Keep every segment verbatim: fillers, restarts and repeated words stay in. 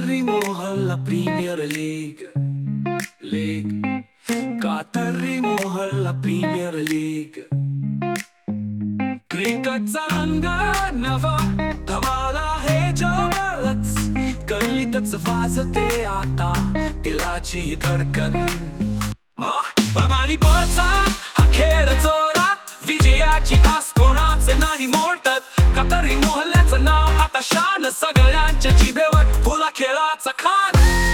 कातरी Mohalla premier league league Katri Mohalla premier league क्रिकेटचा रंग नवा धमाला हे जवळच गल्लीतच वाजते आता दिलाची धडकन प्रमाणी बळचा हा खेळ जोरात विजयाची आस कोणाचे नाही मोडत कातरी मोहल्ल्याचं नाव आता शान सगळ्यांच्या जिभेवर फुला खेळाचा खान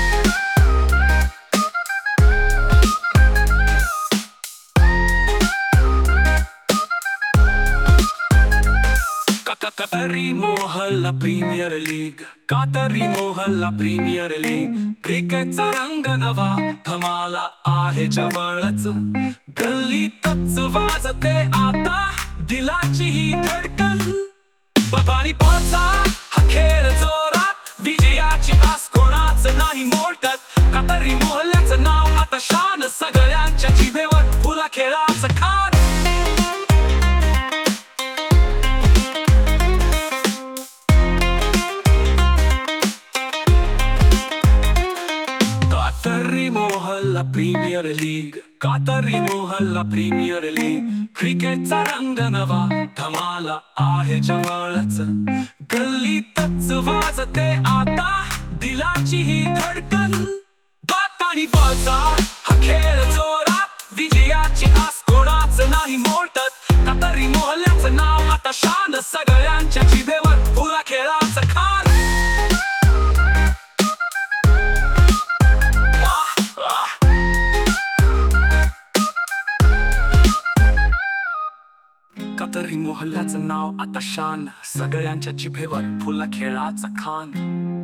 Katri Mohalla premier league Katri Mohalla premier league क्रिकेटचा रंग नवा धमाला आहे जवळच गल्लीतच वाजते आता दिलाची ही धडकन बाबानी पळचा हा खेळ जोरात विजयाची आस कोणाच नाही मोडत कातरी मोहल्ल्याचं नाव आता शान सगळ्यांच्या जिभेवर फुला खेळाचं खान Katri Mohalla premier league Katri Mohalla premier league क्रिकेटचा रंग नवा धमाला आहे जवळच गल्लीतच वाजते आता दिलाची ही धडकन बातानी बळचा हा खेळ जोरात विजयाची आस कोणाच नाही मोडत कातरी मोहल्ल्याचं नाव आता शान सगळ्यांच्या जिभेवर फुला खेळाचं खान कातरी मोहल्ल्याचं नाव आता शान सगळ्यांच्या जिभेवर फुला खेळाचा खान